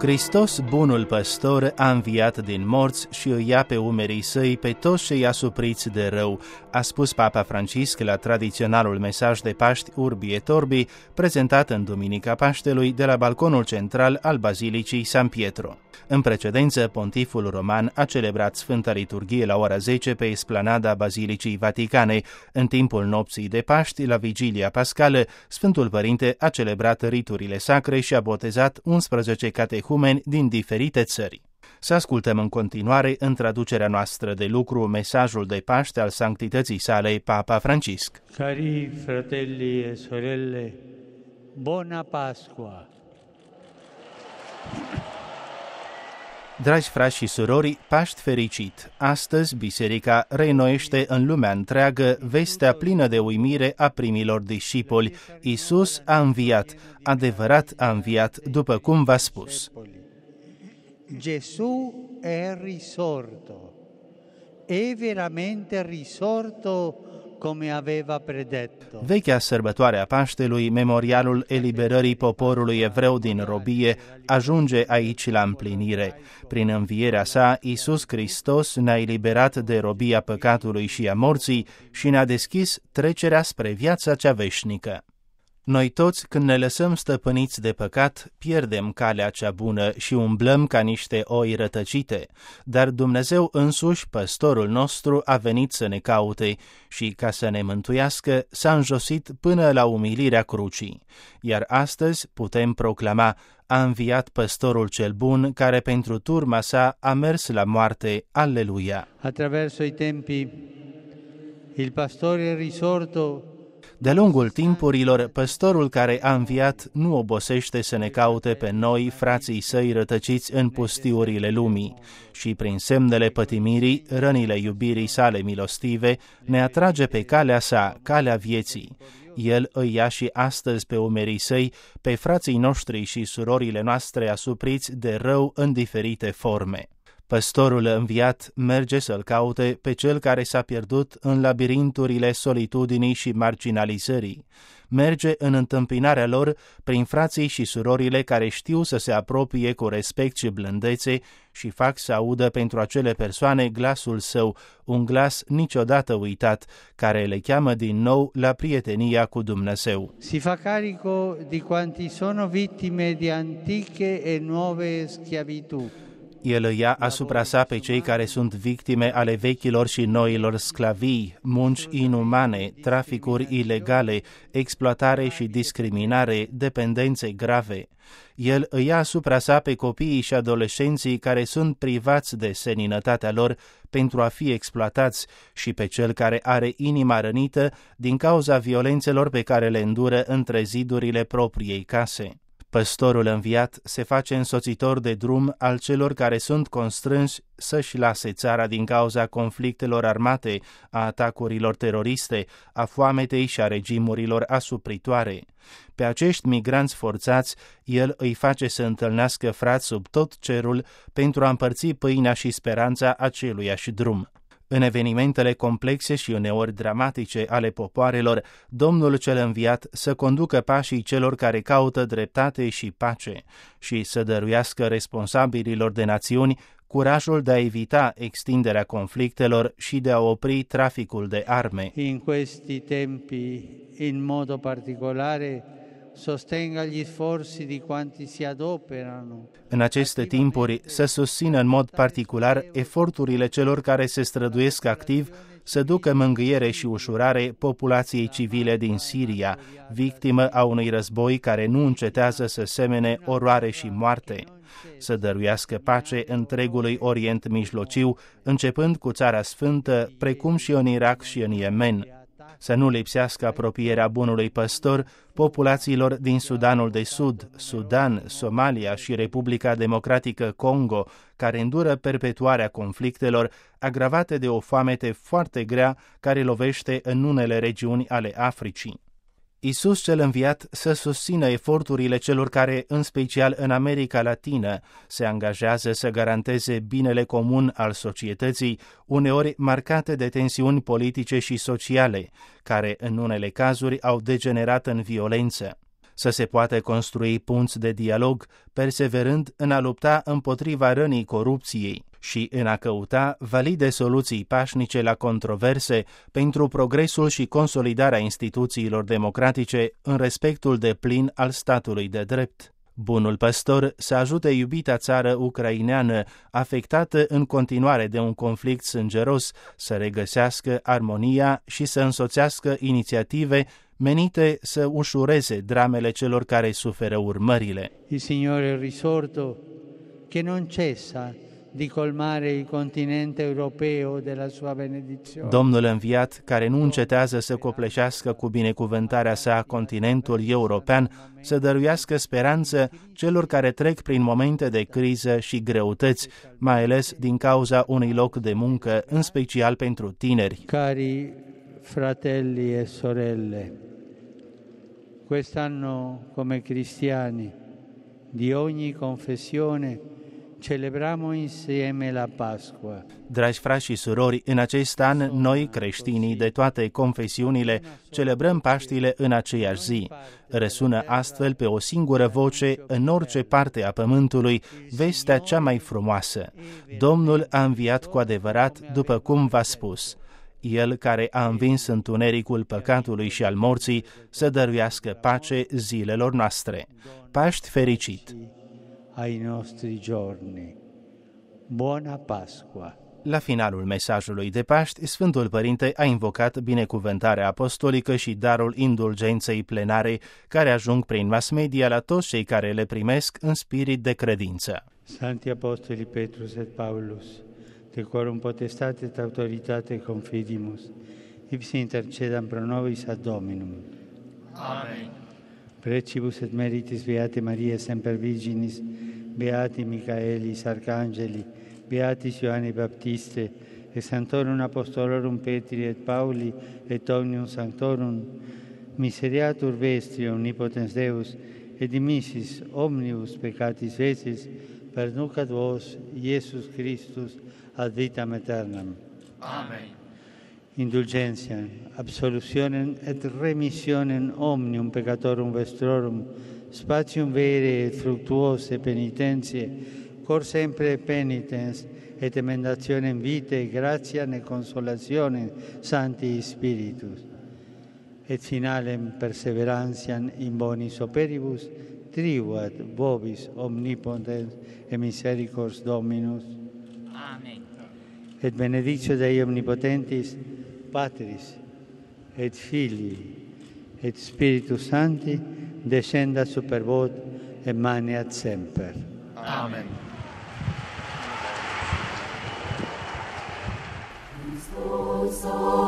Hristos, bunul păstor, a înviat din morți și îi ia pe umerii săi pe toți cei asupriți de rău, a spus Papa Francisc la tradiționalul mesaj de Paști Urbi et Orbi, prezentat în Duminica Paștelui de la balconul central al Bazilicii San Pietro. În precedență, pontiful roman a celebrat Sfânta Liturghie la ora 10 pe esplanada Bazilicii Vaticane. În timpul nopții de Paști, la Vigilia Pascală, Sfântul Părinte a celebrat riturile sacre și a botezat 11 catehumeni din diferite țări. Să ascultăm în continuare, în traducerea noastră de lucru, mesajul de Paște al Sanctității sale Papa Francisc. Cari fratelli e sorelle, buona Pasqua! Dragi frați și surori, Paști fericit! Astăzi, Biserica reînnoiește în lumea întreagă vestea plină de uimire a primilor discipoli. Iisus a înviat, adevărat a înviat, după cum v-a spus. Gesù è risorto, è veramente risorto come aveva predetto. Vechea sărbătoare a Paștelui, memorialul eliberării poporului evreu din robie, ajunge aici la împlinire. Prin învierea sa, Iisus Hristos ne-a eliberat de robia păcatului și a morții și ne-a deschis trecerea spre viața cea veșnică. Noi toți, când ne lăsăm stăpâniți de păcat, pierdem calea cea bună și umblăm ca niște oi rătăcite, dar Dumnezeu însuși, păstorul nostru, a venit să ne caute și, ca să ne mântuiască, s-a înjosit până la umilirea crucii. Iar astăzi putem proclama: a înviat păstorul cel bun, care pentru turma sa a mers la moarte. Alleluia! Attraverso i tempi, il pastore risorto. De-a lungul timpurilor, păstorul care a înviat nu obosește să ne caute pe noi, frații săi rătăciți în pustiurile lumii, și prin semnele pătimirii, rănile iubirii sale milostive, ne atrage pe calea sa, calea vieții. El îi ia și astăzi pe umerii săi, pe frații noștri și surorile noastre asupriți de rău în diferite forme. Păstorul înviat merge să-l caute pe cel care s-a pierdut în labirinturile solitudinii și marginalizării. Merge în întâmpinarea lor prin frații și surorile care știu să se apropie cu respect și blândețe și fac să audă pentru acele persoane glasul său, un glas niciodată uitat, care le cheamă din nou la prietenia cu Dumnezeu. Si fa carico di quanti sono vittime di antiche e nuove schiavitù. El îi ia asupra sa pe cei care sunt victime ale vechilor și noilor sclavii, munci inumane, traficuri ilegale, exploatare și discriminare, dependențe grave. El îi ia asupra sa pe copiii și adolescenții care sunt privați de seninătatea lor pentru a fi exploatați și pe cel care are inima rănită din cauza violențelor pe care le îndură între zidurile propriei case. Păstorul înviat se face însoțitor de drum al celor care sunt constrânși să-și lase țara din cauza conflictelor armate, a atacurilor teroriste, a foametei și a regimurilor asupritoare. Pe acești migranți forțați, el îi face să întâlnească frați sub tot cerul pentru a împărți pâinea și speranța aceluiași drum. În evenimentele complexe și uneori dramatice ale popoarelor, Domnul cel înviat să conducă pașii celor care caută dreptate și pace și să dăruiască responsabililor de națiuni curajul de a evita extinderea conflictelor și de a opri traficul de arme. In questi tempi, in modo particolare, sostenga gli sforzi di quanti si adoperano. În aceste timpuri, să susțină în mod particular eforturile celor care se străduiesc activ să ducă mângâiere și ușurare populației civile din Siria, victimă a unui război care nu încetează să semene oroare și moarte. Să dăruiască pace întregului Orient Mijlociu, începând cu Țara Sfântă, precum și în Irak și în Yemen. Să nu lipsească apropierea bunului păstor populațiilor din Sudanul de Sud, Sudan, Somalia și Republica Democratică Congo, care îndură perpetuarea conflictelor agravate de o foamete foarte grea care lovește în unele regiuni ale Africii. Iisus cel înviat să susțină eforturile celor care, în special în America Latină, se angajează să garanteze binele comun al societății, uneori marcate de tensiuni politice și sociale, care în unele cazuri au degenerat în violență. să se poată construi punți de dialog, perseverând în a lupta împotriva rănii corupției și în a căuta valide soluții pașnice la controverse pentru progresul și consolidarea instituțiilor democratice în respectul deplin al statului de drept. Bunul păstor să ajute iubita țară ucraineană, afectată în continuare de un conflict sângeros, să regăsească armonia și să însoțească inițiative menite să ușureze dramele celor care suferă urmările. Il Signore risorto, che non cessa di colmare il continente europeo della sua benedizione. Domnul înviat, care nu încetează să copleșească cu binecuvântarea sa continentul european, să dăruiască speranță celor care trec prin momente de criză și greutăți, mai ales din cauza unui loc de muncă, în special pentru tineri. Cari fratelli e sorelle, quest'anno come cristiani di ogni confessione celebramo insieme la Pasqua. Dragi frați și surori, în acest an, noi, creștinii de toate confesiunile, celebrăm Paștile în aceeași zi. Răsună astfel pe o singură voce în orice parte a pământului vestea cea mai frumoasă. Domnul a înviat cu adevărat, după cum v-a spus. El care a învins întunericul păcatului și al morții, să dăruiască pace zilelor noastre. Paști fericit! Ai nostri giorni. Buona Pasqua! La finalul mesajului de Paști, Sfântul Părinte a invocat binecuvântarea apostolică și darul indulgenței plenare care ajung prin mass media la toți cei care le primesc în spirit de credință. Santi Apostoli Petrus et Paulus, de quorum potestate et autoritate confidimus, ipsi intercedam pro nobis ad Dominum. Amen. Precibus et meritis Beate Maria Semper Virginis, Beati Michaelis Arcangeli, Beatis Ioanni Baptiste, et Sanctorum Apostolorum Petri et Pauli, et omnium sanctorum, miseriatur vestri omnipotens Deus, et dimissis omnibus peccatis vecis, perducat vos, Iesus Christus, ad vitam aeternam. Amen. Indulgentiam, absolutionem et remissionem omnium peccatorum vestrorum, spatium vere et fructuose penitentiae, cor sempre penitens, et emendationem vitae, gratiam et consolationem Sancti Spiritus, et finalem perseverantiam in bonis operibus, tribuat vobis omnipotens et misericors Dominus. Amen. Et benedictio Dei omnipotentis, Patris, et Filii, et Spiritus Sancti, descenda super vos et maneat semper. Amen. Christus